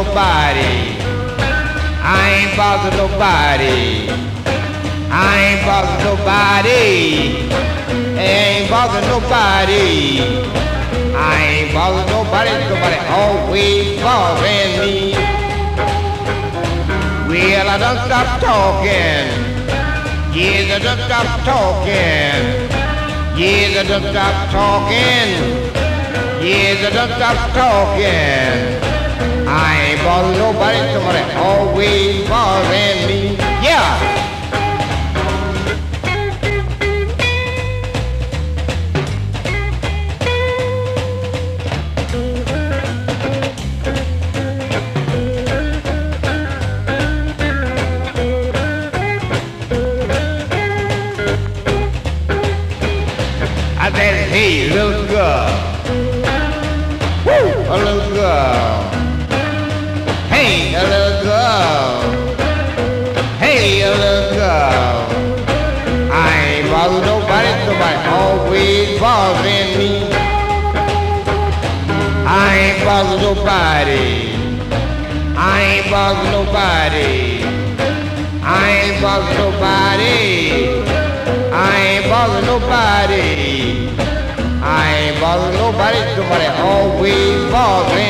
nobody. I ain't bothering nobody. I ain't bothering nobody. I ain't bothering nobody. I ain't bothering nobody. Nobody always bothering me. Well, I done stopped talking. Yes, I done stopped talking. Yes, I done stopped talking. Yes, I done stopped talking. I ain't bothering nobody. Somebody always bothering me. Yeah. I said, hey, little girl. Woo, a little girl. Hey, a little girl. Hey, a little girl. I ain't bothering nobody. Somebody always bothering me. I ain't bothering nobody. I ain't bothering nobody. I ain't bothering nobody. I ain't bothering nobody. I ain't bothering nobody. Somebody always bothering